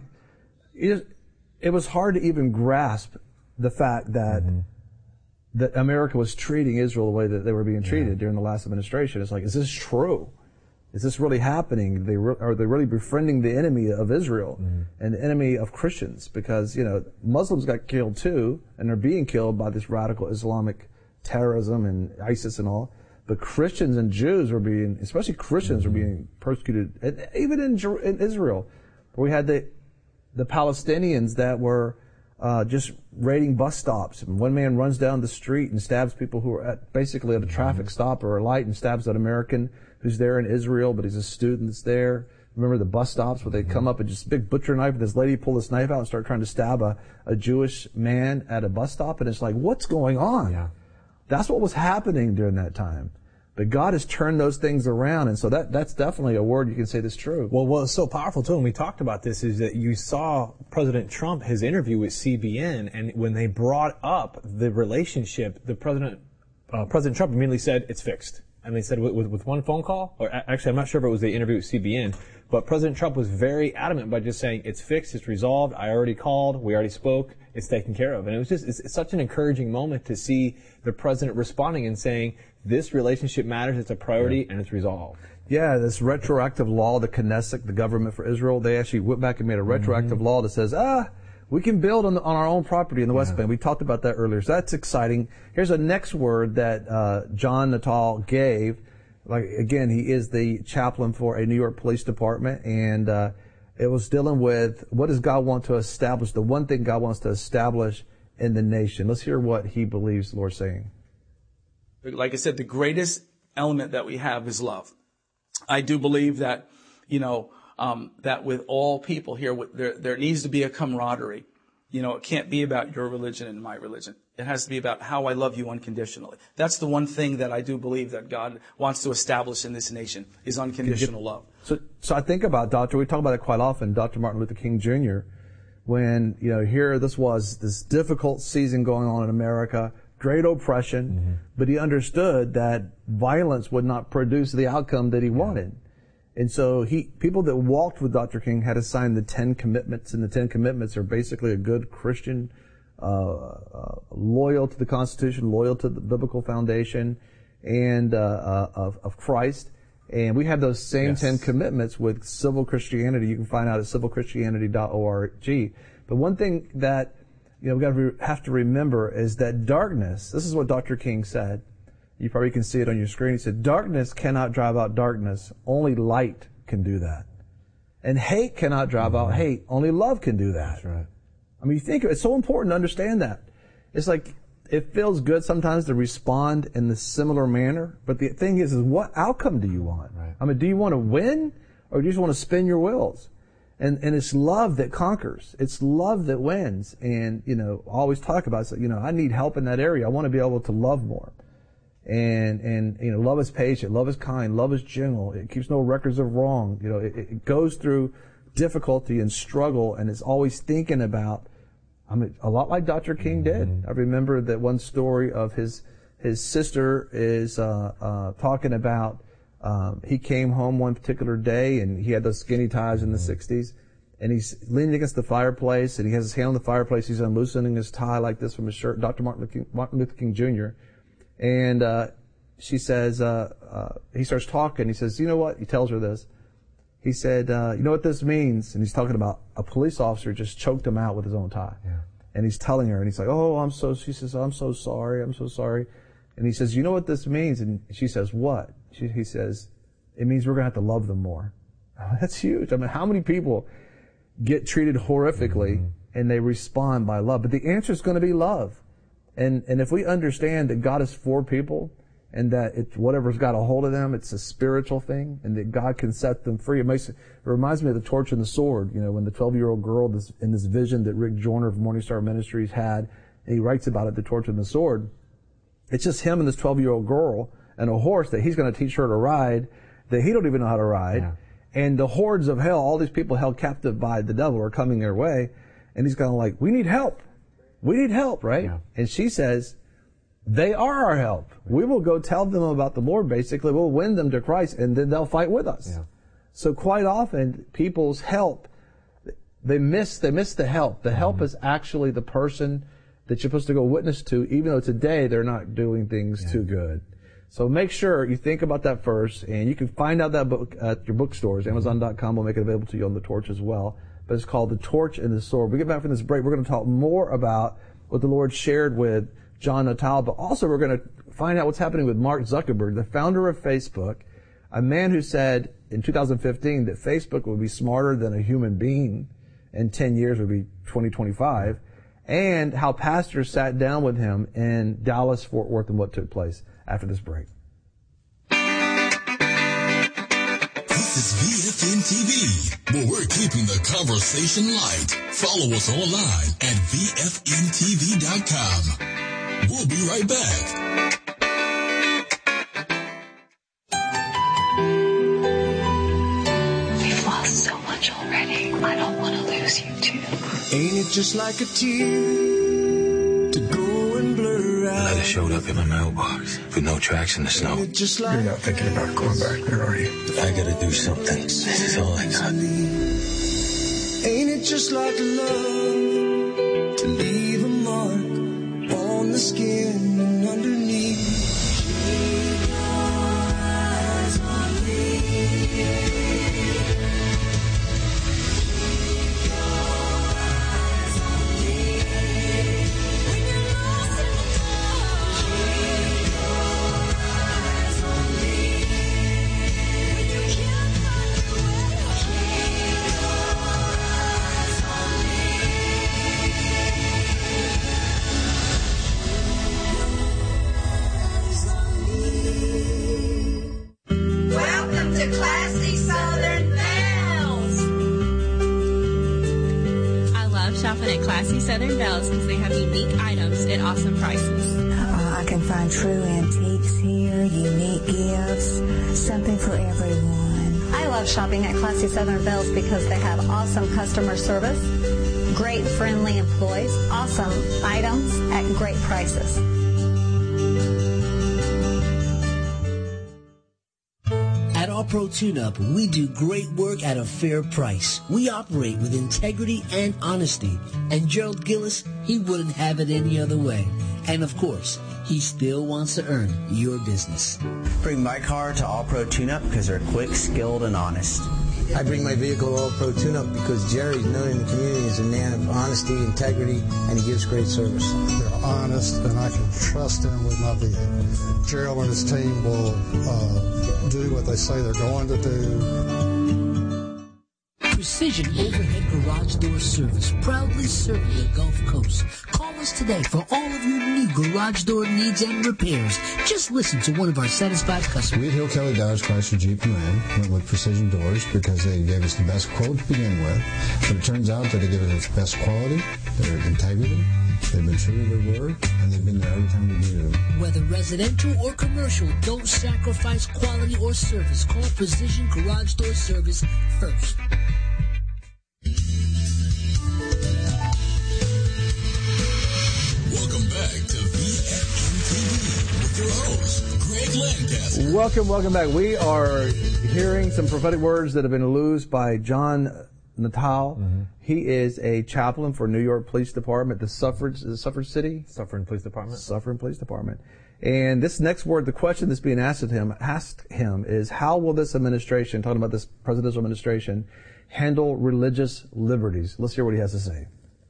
it, it was hard to even grasp the fact that mm-hmm. that America was treating Israel the way that they were being treated yeah. during the last administration. It's like, is this true? Is this really happening? They re- are they really befriending the enemy of Israel mm-hmm. and the enemy of Christians? Because, you know, Muslims got killed too, and they're being killed by this radical Islamic terrorism and ISIS and all. But Christians and Jews were being, especially Christians, mm-hmm. were being persecuted, and even in, in Israel, where we had the the Palestinians that were uh, just raiding bus stops. And one man runs down the street and stabs people who are at, basically at a traffic stop or a light, and stabs an American who's there in Israel, but he's a student that's there. Remember the bus stops where they come up and just big butcher knife, and this lady pull this knife out and start trying to stab a, a Jewish man at a bus stop, and it's like, what's going on? Yeah. That's what was happening during that time. But God has turned those things around, and so that that's definitely a word you can say that's true. Well, what's so powerful, too, and we talked about this, is that you saw President Trump, his interview with C B N, and when they brought up the relationship, the President, uh, President Trump immediately said, it's fixed. And they said with, with, with one phone call, or actually I'm not sure if it was the interview with C B N, but President Trump was very adamant by just saying, it's fixed, it's resolved, I already called, we already spoke, it's taken care of. And it was just, it's, it's such an encouraging moment to see the President responding and saying, this relationship matters, it's a priority, yeah. and it's resolved. Yeah, this retroactive law, the Knesset, the government for Israel, they actually went back and made a retroactive mm-hmm. law that says, ah, we can build on, the, on our own property in the West yeah. Bank. We talked about that earlier, so that's exciting. Here's a next word that uh, John Natal gave. Like again, he is the chaplain for a New York Police Department, and uh, it was dealing with what does God want to establish, the one thing God wants to establish in the nation. Let's hear what he believes the Lord's saying. Like I said, the greatest element that we have is love. I do believe that, you know, um, that with all people here, there, there needs to be a camaraderie. You know, it can't be about your religion and my religion. It has to be about how I love you unconditionally. That's the one thing that I do believe that God wants to establish in this nation is unconditional love. So, so I think about Doctor, we talk about it quite often, Doctor Martin Luther King Junior, when, you know, here this was this difficult season going on in America, great oppression, mm-hmm. but he understood that violence would not produce the outcome that he wanted. And so he, people that walked with Doctor King had to sign the Ten Commitments, and the Ten Commitments are basically a good Christian, uh, uh, loyal to the Constitution, loyal to the biblical foundation, and, uh, uh of, of Christ. And we have those same yes. Ten Commitments with civil Christianity. You can find out at civil christianity dot org. But one thing that, you know, we got to re- have to remember is that darkness, this is what Doctor King said. You probably can see it on your screen. He said, darkness cannot drive out darkness. Only light can do that. And hate cannot drive mm-hmm. out hate. Only love can do that. That's right. I mean, you think it's so important to understand that. It's like, it feels good sometimes to respond in the similar manner. But the thing is, is what outcome do you want? Right. I mean, do you want to win, or do you just want to spin your wheels? And, and it's love that conquers. It's love that wins. And, you know, I always talk about, you know, I need help in that area. I want to be able to love more. And, and, you know, love is patient, love is kind, love is gentle. It keeps no records of wrong. You know, it, it goes through difficulty and struggle, and it's always thinking about, I mean, a lot like Doctor King did. I remember that one story of his, his sister is, uh, uh, talking about, um, he came home one particular day and he had those skinny ties in the sixties, and he's leaning against the fireplace and he has his hand on the fireplace. He's unloosening his tie like this from his shirt, Doctor Martin Luther King, Martin Luther King Junior And, uh, she says, uh, uh, he starts talking. He says, you know what? He tells her this. He said, uh, you know what this means? And he's talking about a police officer just choked him out with his own tie. Yeah. And he's telling her, and he's like, oh, I'm so, she says, I'm so sorry. I'm so sorry. And he says, you know what this means? And she says, what? She, he says, it means we're going to have to love them more. That's huge. I mean, how many people get treated horrifically mm-hmm. and they respond by love? But the answer is going to be love. And, and if we understand that God is for people, and that it's whatever's got a hold of them, it's a spiritual thing, and that God can set them free. It makes it reminds me of the torch and the sword. You know, when the twelve-year-old girl this, in this vision that Rick Joyner of Morning Star Ministries had, and he writes about it, the torch and the sword. It's just him and this twelve-year-old girl and a horse that he's going to teach her to ride, that he don't even know how to ride. Yeah. And the hordes of hell, all these people held captive by the devil, are coming their way, and he's kind of like, we need help. We need help, right? Yeah. And she says, they are our help. We will go tell them about the Lord, basically. We'll win them to Christ, and then they'll fight with us. Yeah. So quite often, people's help, they miss, they miss the help. The mm-hmm. help is actually the person that you're supposed to go witness to, even though today they're not doing things yeah. too good. So make sure you think about that first, and you can find out that book at your bookstores. Mm-hmm. Amazon dot com will make it available to you on the Torch as well. But it's called The Torch and the Sword. We get back from this break, we're going to talk more about what the Lord shared with John Natal, but also we're going to find out what's happening with Mark Zuckerberg, the founder of Facebook, a man who said in two thousand fifteen that Facebook would be smarter than a human being in ten years, would be twenty twenty-five. and how pastors sat down with him in Dallas, Fort Worth, and what took place after this break. This is V F N T V, where we're keeping the conversation light. Follow us online at V F N T V dot com. We'll be right back. So much already. I don't want to lose you too. Ain't it just like a tear to go and blur out? A letter showed up in my mailbox with no tracks in the snow. Like You're not thinking about going back there, are you? I gotta do something. This is all I got. Ain't it just like love to leave a mark on the skin and underneath? Keep your eyes on me. Classy Southern Bells. I love shopping at Classy Southern Bells because they have unique items at awesome prices. Uh, I can find true antiques here, unique gifts, something for everyone. I love shopping at Classy Southern Bells because they have awesome customer service, great friendly employees, awesome items at great prices. At All Pro Tune-Up, we do great work at a fair price. We operate with integrity and honesty. And Gerald Gillis, he wouldn't have it any other way. And of course, he still wants to earn your business. Bring my car to All Pro Tune-Up because they're quick, skilled, and honest. I bring my vehicle to All Pro Tune-Up because Jerry's known in the community as a man of honesty, integrity, and he gives great service. They're honest, and I can trust them with my vehicle. Gerald and his team will uh, do what they say they're going to do. Precision Overhead Garage Door Service, proudly serving the Gulf Coast. Call us today for all of your new garage door needs and repairs. Just listen to one of our satisfied customers. We at Hill Kelly Dodge Chrysler Jeep and Ram went with Precision Doors because they gave us the best quote to begin with. But it turns out that they give us the best quality, their integrity, they've been true to their word, and they've been there every time we needed them. Whether residential or commercial, don't sacrifice quality or service. Call Precision Garage Door Service first. Welcome back to V F N T V with your host, Greg Lancaster. Welcome, welcome back. We are hearing some prophetic words that have been loosed by John Natal. Mm-hmm. He is a chaplain for New York Police Department, the Suffrage, the Suffrage City? Suffering Police Department. Suffering Police Department. And this next word, the question that's being asked of him, asked him is, how will this administration, talking about this presidential administration, handle religious liberties? Let's hear what he has to say.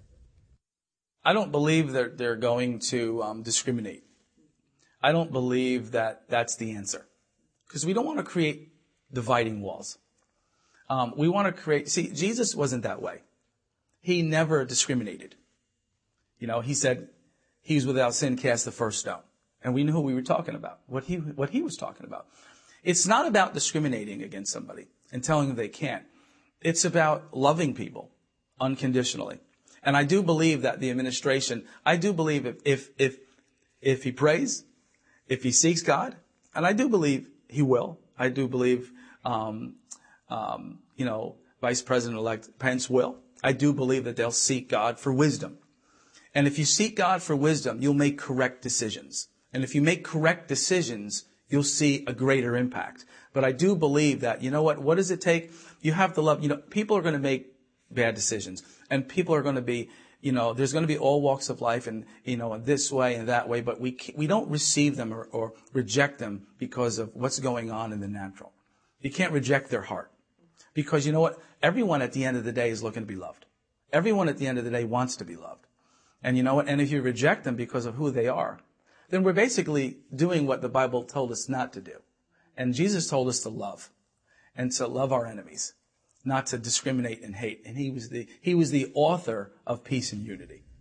I don't believe that they're going to um, discriminate. I don't believe that that's the answer. Because we don't want to create dividing walls. Um, we want to create, see, Jesus wasn't that way. He never discriminated. You know, he said, he was without sin, cast the first stone. And we knew who we were talking about, what he, what he was talking about. It's not about discriminating against somebody and telling them they can't. It's about loving people unconditionally. And I do believe that the administration, I do believe if, if, if, if he prays, if he seeks God, and I do believe he will, I do believe, um, um, you know, Vice President-elect Pence will, I do believe that they'll seek God for wisdom. And if you seek God for wisdom, you'll make correct decisions. And if you make correct decisions, you'll see a greater impact. But I do believe that, you know what, what does it take? You have to love, you know, people are going to make bad decisions. And people are going to be, you know, there's going to be all walks of life and, you know, this way and that way. But we we don't receive them or, or reject them because of what's going on in the natural. You can't reject their heart. Because you know what? Everyone at the end of the day is looking to be loved. Everyone at the end of the day wants to be loved. And you know what? And if you reject them because of who they are, then we're basically doing what the Bible told us not to do. And Jesus told us to love and to love our enemies, not to discriminate and hate. And he was the, he was the author of peace and unity.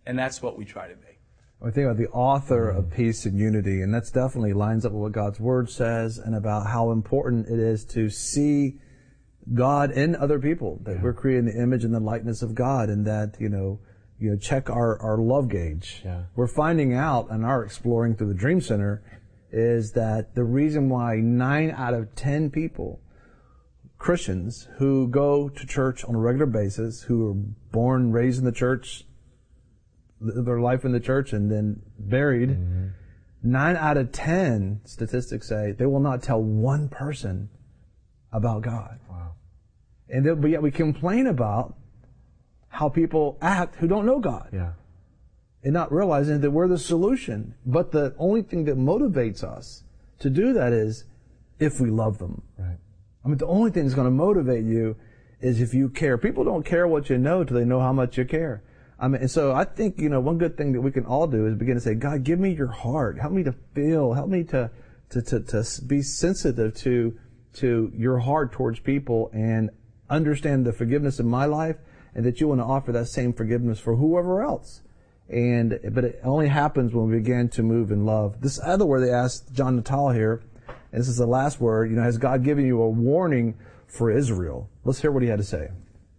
And that's what we try to be. I think about the author of Peace and Unity, and that's definitely lines up with what God's Word says and about how important it is to see God in other people, that yeah. we're creating the image and the likeness of God, and that, you know, you know, check our, our love gauge. Yeah. We're finding out, and our exploring through the Dream Center, is that the reason why nine out of ten people, Christians, who go to church on a regular basis, who are born, raised in the church, their life in the church and then buried, mm-hmm. nine out of ten statistics say they will not tell one person about God. Wow. And then, but yet we complain about how people act who don't know God. Yeah. And not realizing that we're the solution. But the only thing that motivates us to do that is if we love them. Right. I mean, the only thing that's going to motivate you is if you care. People don't care what you know till they know how much you care. I mean, and so I think, you know, one good thing that we can all do is begin to say, God, give me your heart. Help me to feel. Help me to, to, to, to be sensitive to, to your heart towards people and understand the forgiveness in my life, and that you want to offer that same forgiveness for whoever else. And, but it only happens when we begin to move in love. This other word they asked John Natal here, and this is the last word, you know, has God given you a warning for Israel? Let's hear what he had to say.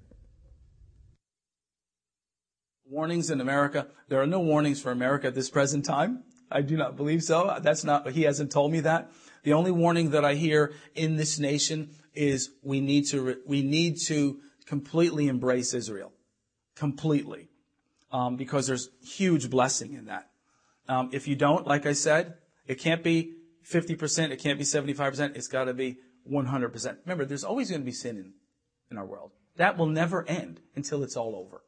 Warnings in America. There are no warnings for America at this present time. I do not believe so. That's not, he hasn't told me that. The only warning that I hear in this nation is we need to, we need to completely embrace Israel. Completely. Um, because there's huge blessing in that. Um, if you don't, like I said, it can't be fifty percent, it can't be seventy-five percent, it's gotta be one hundred percent. Remember, there's always gonna be sin in, in our world. That will never end until it's all over.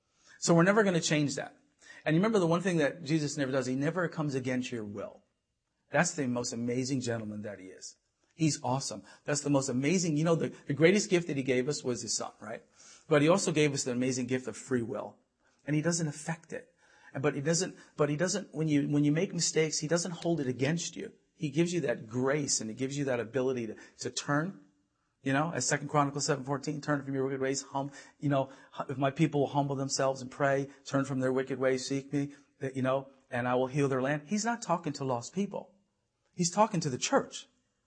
So we're never going to change that. And you remember the one thing that Jesus never does, he never comes against your will. That's the most amazing gentleman that he is. He's awesome. That's the most amazing, you know, the, the greatest gift that he gave us was his son, right? But he also gave us the amazing gift of free will. And he doesn't affect it. But he doesn't, but he doesn't, when you, when you make mistakes, he doesn't hold it against you. He gives you that grace and he gives you that ability to, to turn. You know, as Second Chronicles seven fourteen, turn from your wicked ways, hum, you know, if my people will humble themselves and pray, turn from their wicked ways, seek me, you know, and I will heal their land. He's not talking to lost people. He's talking to the church.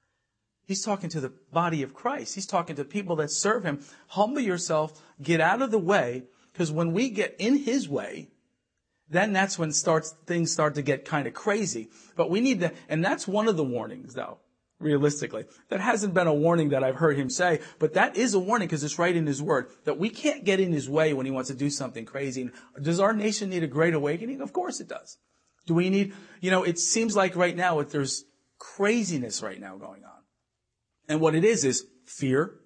He's talking to the body of Christ. He's talking to people that serve him. Humble yourself, get out of the way, because when we get in his way, then that's when starts things start to get kind of crazy. But we need to, and that's one of the warnings, though. Realistically. That hasn't been a warning that I've heard him say, but that is a warning because it's right in his word, that we can't get in his way when he wants to do something crazy. Does our nation need a great awakening? Of course it does. Do we need, you know, it seems like right now there's craziness right now going on. And what it is is fear,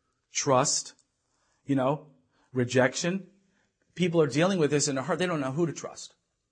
trust, you know, rejection. People are dealing with this in their heart. They don't know who to trust.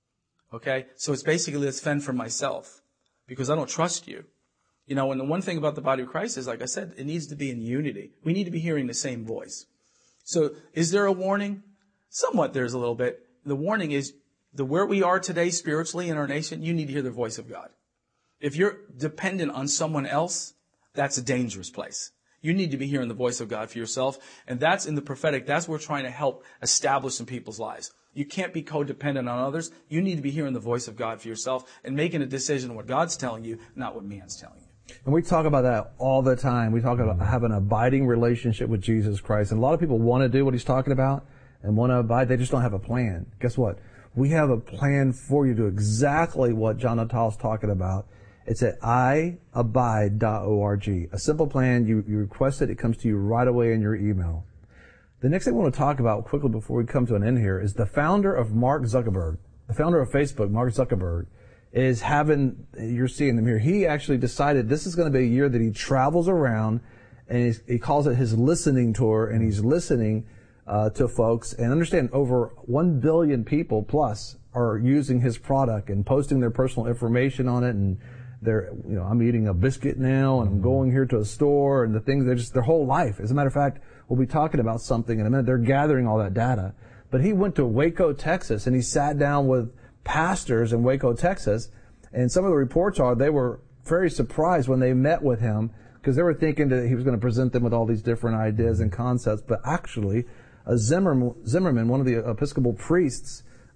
Okay? So it's basically, let's fend for myself because I don't trust you. You know, and the one thing about the body of Christ is, like I said, it needs to be in unity. We need to be hearing the same voice. So is there a warning? Somewhat there's a little bit. The warning is the where we are today spiritually in our nation, you need to hear the voice of God. If you're dependent on someone else, that's a dangerous place. You need to be hearing the voice of God for yourself. And that's in the prophetic. That's what we're trying to help establish in people's lives. You can't be codependent on others. You need to be hearing the voice of God for yourself and making a decision on what God's telling you, not what man's telling you. And we talk about that all the time. We talk about having an abiding relationship with Jesus Christ. And a lot of people want to do what he's talking about and want to abide. They just don't have a plan. Guess what? We have a plan for you to do exactly what John Natal's talking about. It's at i abide dot org. A simple plan. You, you request it. It comes to you right away in your email. The next thing I want to talk about quickly before we come to an end here is the founder of Mark Zuckerberg, the founder of Facebook, Mark Zuckerberg, is having, you're seeing them here, he actually decided this is going to be a year that he travels around and he's, he calls it his listening tour, and he's listening uh, to folks. And understand, over one billion people plus are using his product and posting their personal information on it. And they're, you know, I'm eating a biscuit now and I'm going here to a store, and the things, they're just their whole life. As a matter of fact, we'll be talking about something in a minute. They're gathering all that data. But he went to Waco, Texas, and he sat down with pastors in Waco, Texas, and some of the reports are they were very surprised when they met with him because they were thinking that he was going to present them with all these different ideas and concepts. But actually, uh, Zimmerman, Zimmerman, one of the Episcopal priests,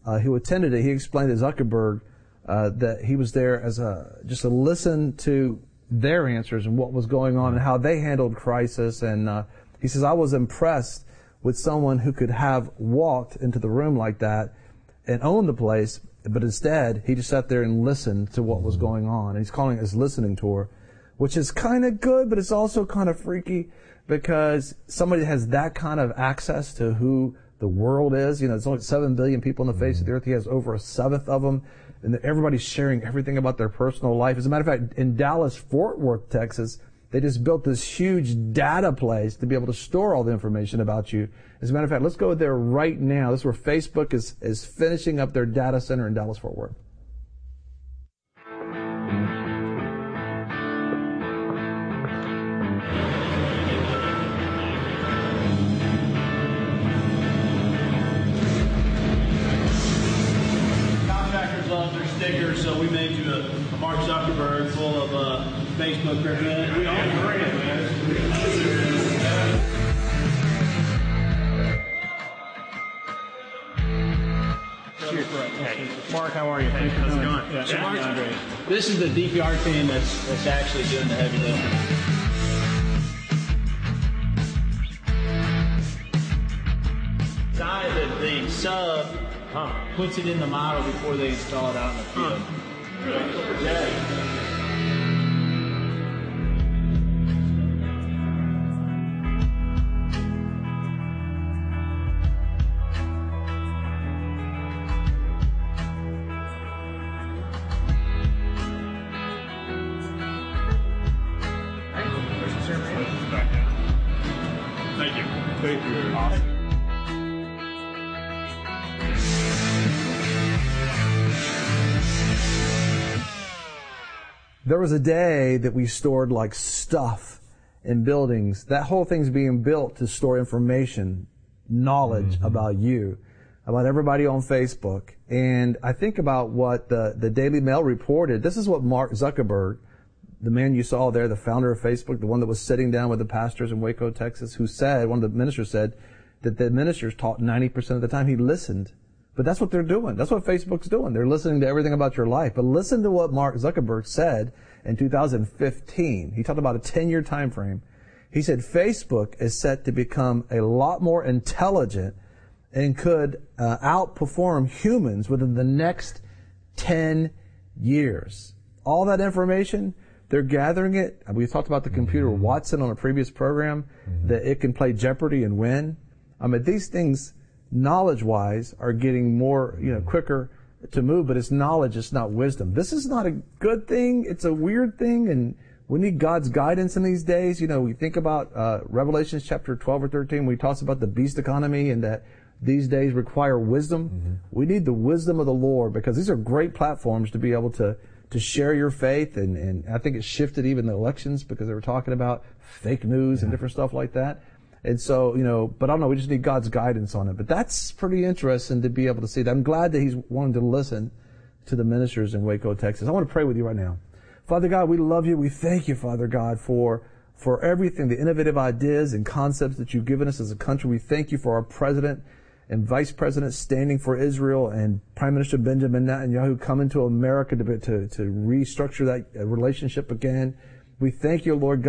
uh, who attended it, he explained to Zuckerberg uh, that he was there as a just to listen to their answers and what was going on and how they handled crisis. And uh, he says, I was impressed with someone who could have walked into the room like that and owned the place, but instead he just sat there and listened to what was going on. And he's calling it his listening tour, which is kind of good, but it's also kind of freaky because somebody has that kind of access to who the world is. You know, there's only seven billion people on the face of the earth. He has over a seventh of them. And everybody's sharing everything about their personal life. As a matter of fact, in Dallas, Fort Worth, Texas, they just built this huge data place to be able to store all the information about you. As a matter of fact, let's go there right now. This is where Facebook is, is finishing up their data center in Dallas, Fort Worth. So we made you a, a Mark Zuckerberg full of uh, Facebook representatives. We all agree, man. Hey, Mark, how are you? Thanks for coming. How's it going? Yeah. So Mark, this is the D P R team that's, that's actually doing the heavy lifting. Side that the sub Huh. puts it in the model before they install it out in the field. Huh. Yeah. Thank you. Thank you. Awesome. There was a day that we stored like stuff in buildings. That whole thing's being built to store information, knowledge mm-hmm. about you, about everybody on Facebook. And I think about what the, the Daily Mail reported. This is what Mark Zuckerberg, the man you saw there, the founder of Facebook, the one that was sitting down with the pastors in Waco, Texas, who said, one of the ministers said, that the ministers taught ninety percent of the time. He listened. But that's what they're doing. That's what Facebook's doing. They're listening to everything about your life. But listen to what Mark Zuckerberg said in two thousand fifteen. He talked about a ten-year time frame. He said Facebook is set to become a lot more intelligent and could uh, outperform humans within the next ten years. All that information, they're gathering it. We talked about the computer mm-hmm. Watson on a previous program, mm-hmm. that it can play Jeopardy and win. I mean, these things, knowledge-wise, are getting more, you know, quicker to move, but it's knowledge, it's not wisdom. This is not a good thing. It's a weird thing, and we need God's guidance in these days. You know, we think about uh, Revelations chapter twelve or thirteen, where he talks about the beast economy and that these days require wisdom. Mm-hmm. We need the wisdom of the Lord, because these are great platforms to be able to to share your faith, and, and I think it shifted even the elections, because they were talking about fake news yeah. and different stuff like that. And so, you know, but I don't know, we just need God's guidance on it. But that's pretty interesting to be able to see that. I'm glad that he's wanting to listen to the ministers in Waco, Texas. I want to pray with you right now. Father God, we love you. We thank you, Father God, for for everything, the innovative ideas and concepts that you've given us as a country. We thank you for our president and vice president standing for Israel, and Prime Minister Benjamin Netanyahu coming to America to, to, to restructure that relationship again. We thank you, Lord God.